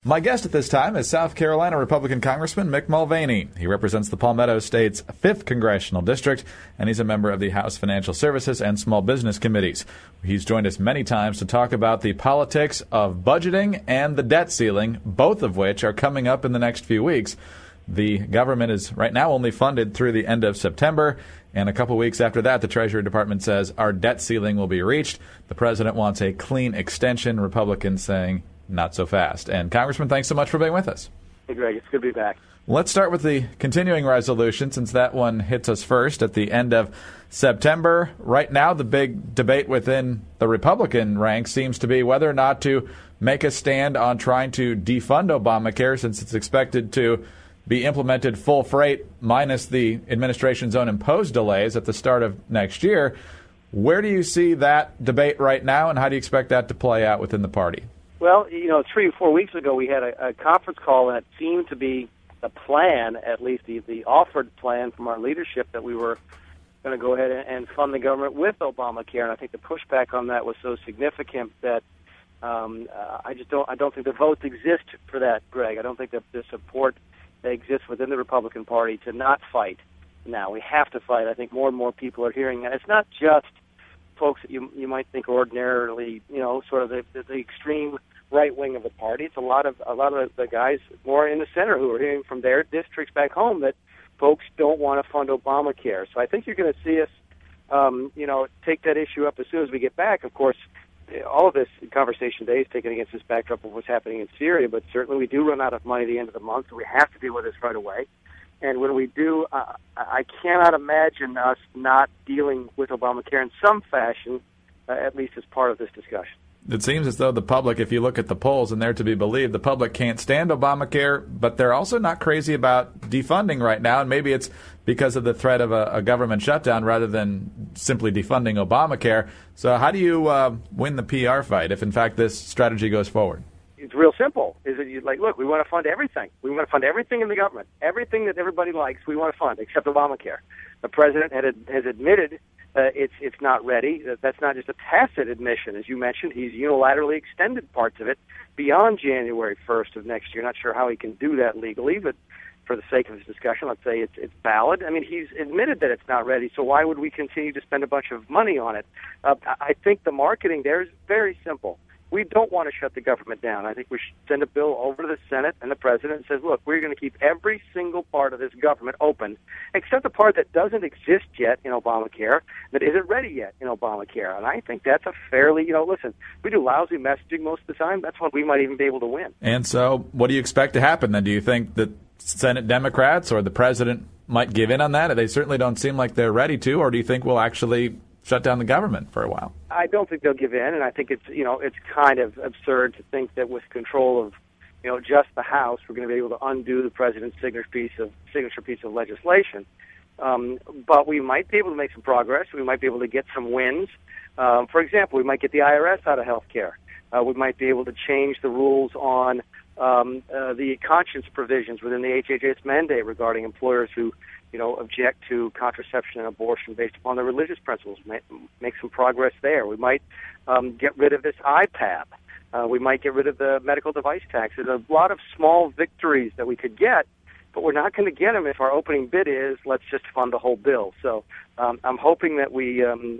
My guest at this time is South Carolina Republican Congressman Mick Mulvaney. He represents the Palmetto State's 5th Congressional District, and he's a member of the House Financial Services and Small Business Committees. He's joined us many times to talk about the politics of budgeting and the debt ceiling, both of which are coming up in the next few weeks. The government is right now only funded through the end of September, and a couple weeks after that, the Treasury Department says our debt ceiling will be reached. The president wants a clean extension. Republicans saying not so fast. And Congressman, thanks so much for being with us. Hey, Greg, it's good to be back. Let's start with the continuing resolution, since that one hits us first at the end of September. Right now, the big debate within the Republican ranks seems to be whether or not to make a stand on trying to defund Obamacare, since it's expected to be implemented full freight minus the administration's own imposed delays at the start of next year. Where do you see that debate right now, and how do you expect that to play out within the party? Well, 3 or 4 weeks ago, we had a conference call, and it seemed to be the plan, at least the offered plan from our leadership, that we were going to go ahead and fund the government with Obamacare. And I think the pushback on that was so significant that I don't think the votes exist for that, Greg. I don't think that the support that exists within the Republican Party to not fight now. We have to fight. I think more and more people are hearing that. It's not just folks that you might think ordinarily, sort of the extreme right wing of the party. It's a lot of the guys more in the center who are hearing from their districts back home that folks don't want to fund Obamacare. So I think you're going to see us, take that issue up as soon as we get back. Of course, all of this conversation today is taken against this backdrop of what's happening in Syria, but certainly we do run out of money at the end of the month, so we have to deal with this right away. And when we do, I cannot imagine us not dealing with Obamacare in some fashion, at least as part of this discussion. It seems as though the public, if you look at the polls and they're to be believed, the public can't stand Obamacare, but they're also not crazy about defunding right now. And maybe it's because of the threat of a government shutdown rather than simply defunding Obamacare. So how do you win the PR fight if, in fact, this strategy goes forward? It's real simple. Is that look, we want to fund everything. We want to fund everything in the government. Everything that everybody likes, we want to fund, except Obamacare. The president has admitted it's not ready. That's not just a tacit admission. As you mentioned, he's unilaterally extended parts of it beyond January 1st of next year. Not sure how he can do that legally, but for the sake of this discussion, let's say it's valid. I mean, he's admitted that it's not ready, so why would we continue to spend a bunch of money on it? I think the marketing there is very simple. We don't want to shut the government down. I think we should send a bill over to the Senate and the President and says, look, we're going to keep every single part of this government open, except the part that doesn't exist yet in Obamacare, that isn't ready yet in Obamacare. And I think that's a fairly, listen, we do lousy messaging most of the time. That's when we might even be able to win. And so what do you expect to happen then? Do you think that Senate Democrats or the President might give in on that? They certainly don't seem like they're ready to. Or do you think we'll actually shut down the government for a while? I don't think they'll give in, and I think it's kind of absurd to think that with control of just the House, we're going to be able to undo the president's signature piece of legislation. But we might be able to make some progress. We might be able to get some wins. For example, we might get the IRS out of health care. We might be able to change the rules on the conscience provisions within the HHS mandate regarding employers who object to contraception and abortion based upon their religious principles. Make some progress there. We might get rid of this IPAB. We might get rid of the medical device tax. There's a lot of small victories that we could get, but we're not going to get them if our opening bid is let's just fund the whole bill. So I'm hoping that we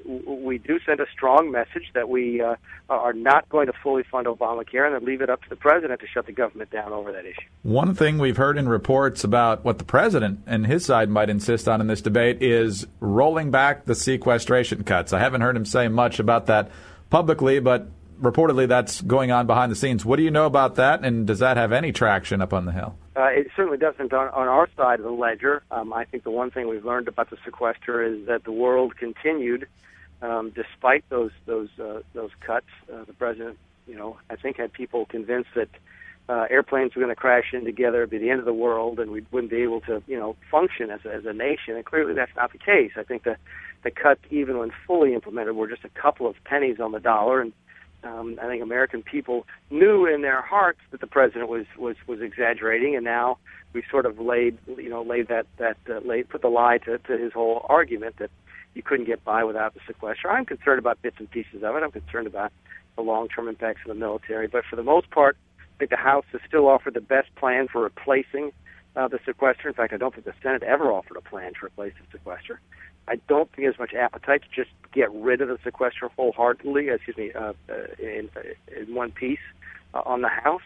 do send a strong message that we are not going to fully fund Obamacare and then leave it up to the president to shut the government down over that issue. One thing we've heard in reports about what the president and his side might insist on in this debate is rolling back the sequestration cuts. I haven't heard him say much about that publicly, but reportedly that's going on behind the scenes. What do you know about that, and does that have any traction up on the Hill? It certainly doesn't on our side of the ledger. I think the one thing we've learned about the sequester is that the world continued despite those cuts. The president, I think had people convinced that airplanes were going to crash in together, it'd be the end of the world, and we wouldn't be able to, function as a nation. And clearly that's not the case. I think the cuts, even when fully implemented, were just a couple of pennies on the dollar, and I think American people knew in their hearts that the president was exaggerating, and now we sort of put the lie to his whole argument that you couldn't get by without the sequester. I'm concerned about bits and pieces of it. I'm concerned about the long-term impacts of the military, but for the most part, think the House has still offered the best plan for replacing the sequester. In fact, I don't think the Senate ever offered a plan to replace the sequester. I don't think there's much appetite to just get rid of the sequester wholeheartedly, in one piece on the House.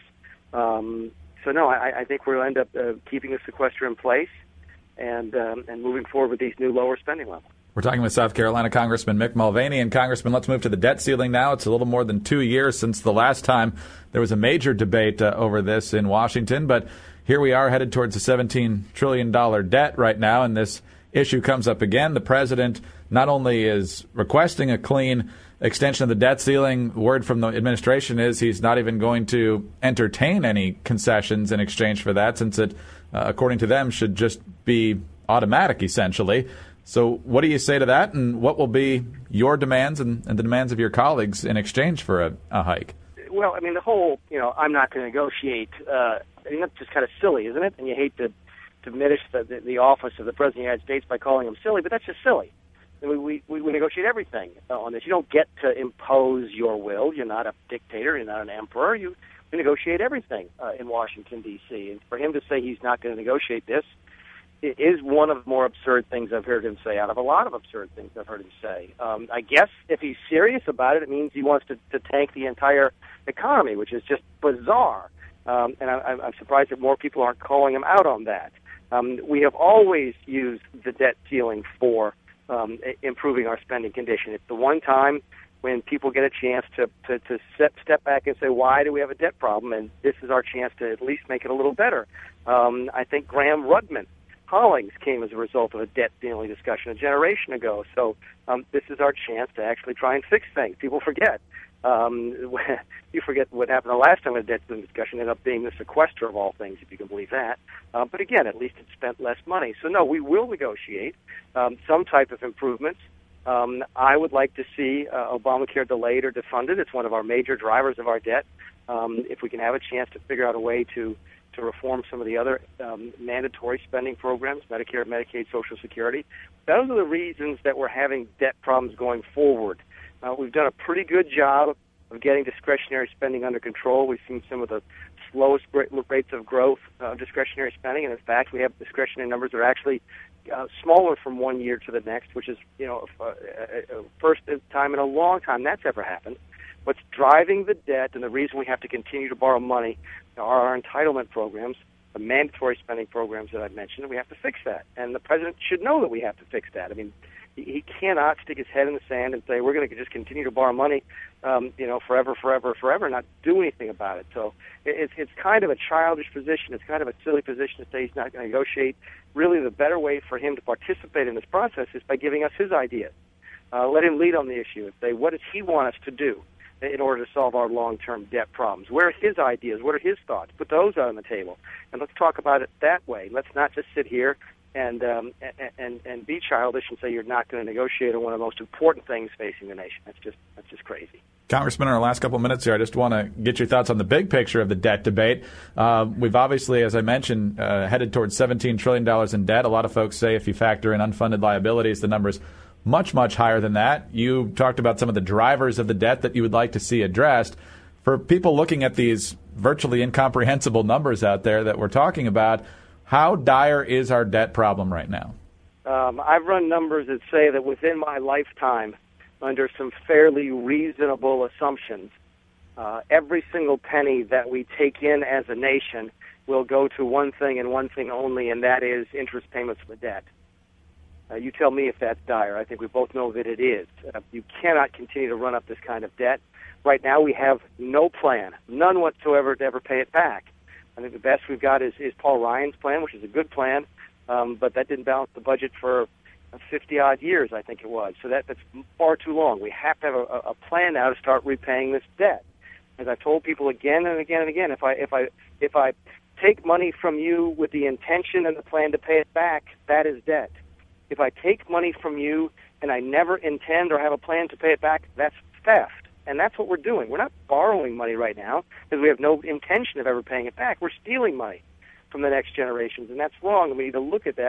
So no, I think we'll end up keeping the sequester in place and moving forward with these new lower spending levels. We're talking with South Carolina Congressman Mick Mulvaney. And Congressman, let's move to the debt ceiling now. It's a little more than 2 years since the last time there was a major debate over this in Washington. But here we are headed towards a $17 trillion debt right now, and this issue comes up again. The president not only is requesting a clean extension of the debt ceiling, word from the administration is he's not even going to entertain any concessions in exchange for that, since it, according to them, should just be automatic, essentially. So what do you say to that, and what will be your demands and the demands of your colleagues in exchange for a hike? Well, I mean, the whole, I'm not going to negotiate, that's just kind of silly, isn't it? And you hate to diminish the office of the President of the United States by calling him silly, but that's just silly. We negotiate everything on this. You don't get to impose your will. You're not a dictator. You're not an emperor. You negotiate everything in Washington, D.C. And for him to say he's not going to negotiate this, it is one of the more absurd things I've heard him say, out of a lot of absurd things I've heard him say. I guess if he's serious about it, it means he wants to tank the entire economy, which is just bizarre. And I'm surprised that more people aren't calling him out on that. We have always used the debt ceiling for improving our spending condition. It's the one time when people get a chance to step back and say, why do we have a debt problem? And this is our chance to at least make it a little better. I think Graham Rudman Hollings came as a result of a debt ceiling discussion a generation ago. So this is our chance to actually try and fix things. People forget. You forget what happened the last time a debt ceiling discussion ended up being the sequester of all things, if you can believe that. But again, at least it spent less money. So no, we will negotiate some type of improvements. I would like to see Obamacare delayed or defunded. It's one of our major drivers of our debt. If we can have a chance to figure out a way to reform some of the other mandatory spending programs, Medicare, Medicaid, Social Security. Those are the reasons that we're having debt problems going forward. We've done a pretty good job of getting discretionary spending under control. We've seen some of the slowest rates of growth of discretionary spending, and in fact, we have discretionary numbers that are actually smaller from one year to the next, which is, first time in a long time that's ever happened. What's driving the debt and the reason we have to continue to borrow money are our entitlement programs, the mandatory spending programs that I've mentioned, and we have to fix that. And the president should know that we have to fix that. I mean, he cannot stick his head in the sand and say, we're going to just continue to borrow money, forever, and not do anything about it. So it's kind of a childish position. It's kind of a silly position to say he's not going to negotiate. Really, the better way for him to participate in this process is by giving us his ideas. Let him lead on the issue and say, what does he want us to do in order to solve our long-term debt problems? Where are his ideas? What are his thoughts? Put those on the table, and let's talk about it that way. Let's not just sit here and be childish and say you're not going to negotiate on one of the most important things facing the nation. That's just crazy. Congressman, in our last couple of minutes here, I just want to get your thoughts on the big picture of the debt debate. We've obviously, as I mentioned, headed towards $17 trillion in debt. A lot of folks say if you factor in unfunded liabilities, the number's much, much higher than that. You talked about some of the drivers of the debt that you would like to see addressed. For people looking at these virtually incomprehensible numbers out there that we're talking about, how dire is our debt problem right now? I've run numbers that say that within my lifetime, under some fairly reasonable assumptions, every single penny that we take in as a nation will go to one thing and one thing only, and that is interest payments for debt. You tell me if that's dire. I think we both know that it is. You cannot continue to run up this kind of debt. Right now we have no plan, none whatsoever, to ever pay it back. I think the best we've got is Paul Ryan's plan, which is a good plan, but that didn't balance the budget for 50-odd years, I think it was. So that's far too long. We have to have a plan now to start repaying this debt. As I've told people again and again and again, if I take money from you with the intention and the plan to pay it back, that is debt. If I take money from you and I never intend or have a plan to pay it back, that's theft. And that's what we're doing. We're not borrowing money right now because we have no intention of ever paying it back. We're stealing money from the next generations, and that's wrong. We need to look at that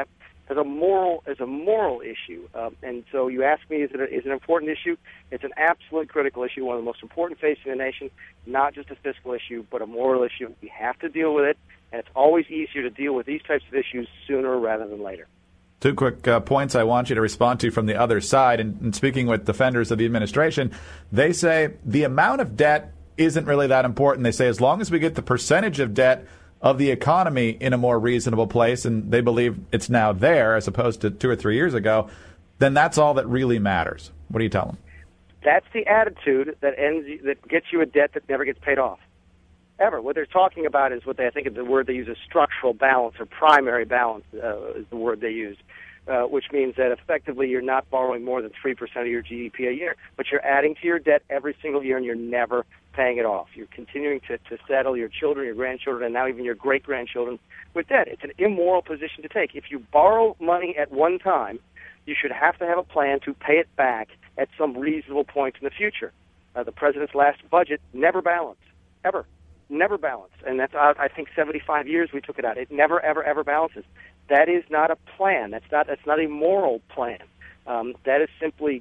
as a moral issue. And so you ask me, is it an important issue? It's an absolute critical issue, one of the most important facing the nation, not just a fiscal issue, but a moral issue. We have to deal with it, and it's always easier to deal with these types of issues sooner rather than later. Two quick points I want you to respond to from the other side. And speaking with defenders of the administration, they say the amount of debt isn't really that important. They say as long as we get the percentage of debt of the economy in a more reasonable place, and they believe it's now there as opposed to 2 or 3 years ago, then that's all that really matters. What do you tell them? That's the attitude that gets you a debt that never gets paid off, ever. What they're talking about is what I think the word they use is structural balance, or primary balance is the word they use, which means that effectively you're not borrowing more than 3% of your GDP a year, but you're adding to your debt every single year and you're never paying it off. You're continuing to saddle your children, your grandchildren, and now even your great-grandchildren with debt. It's an immoral position to take. If you borrow money at one time, you should have to have a plan to pay it back at some reasonable point in the future. The president's last budget never balanced, ever. Never balanced. And that's, I think, 75 years we took it out. It never, ever, ever balances. That is not a plan. That's not a moral plan. That is simply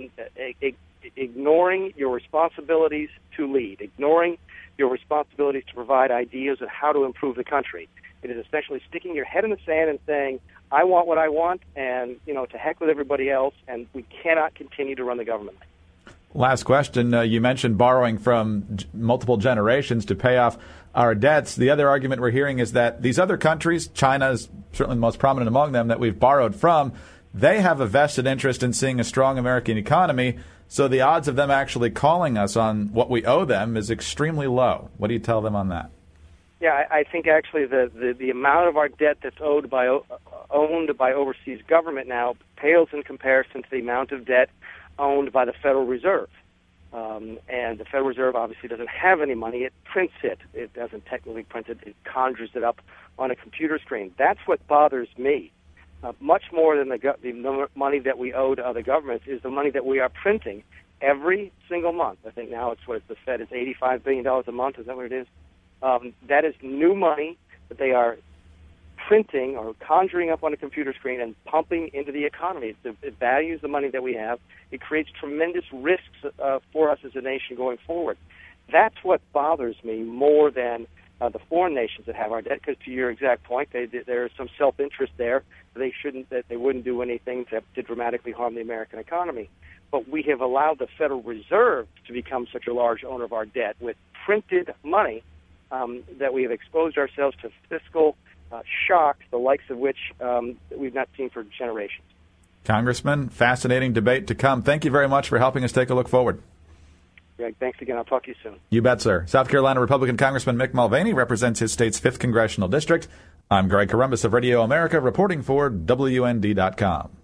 ignoring your responsibilities to lead, ignoring your responsibilities to provide ideas of how to improve the country. It is essentially sticking your head in the sand and saying, I want what I want, and, to heck with everybody else, and we cannot continue to run the government. Last question. You mentioned borrowing from multiple generations to pay off our debts. The other argument we're hearing is that these other countries, China is certainly the most prominent among them, that we've borrowed from, they have a vested interest in seeing a strong American economy, so the odds of them actually calling us on what we owe them is extremely low. What do you tell them on that? Yeah, I think actually the amount of our debt that's owned by overseas government now pales in comparison to the amount of debt owned by the Federal Reserve. And the Federal Reserve obviously doesn't have any money. It prints it. It doesn't technically print it. It conjures it up on a computer screen. That's what bothers me. Much more than the money that we owe to other governments is the money that we are printing every single month. I think now the Fed is $85 billion a month. Is that what it is? That is new money that they are printing or conjuring up on a computer screen and pumping into the economy. It values the money that we have. It creates tremendous risks for us as a nation going forward. That's what bothers me more than the foreign nations that have our debt, because to your exact point, there is some self-interest there. They wouldn't do anything to dramatically harm the American economy. But we have allowed the Federal Reserve to become such a large owner of our debt with printed money that we have exposed ourselves to fiscal shocks, the likes of which we've not seen for generations. Congressman, fascinating debate to come. Thank you very much for helping us take a look forward. Greg, thanks again. I'll talk to you soon. You bet, sir. South Carolina Republican Congressman Mick Mulvaney represents his state's 5th Congressional District. I'm Greg Corombos of Radio America, reporting for WND.com.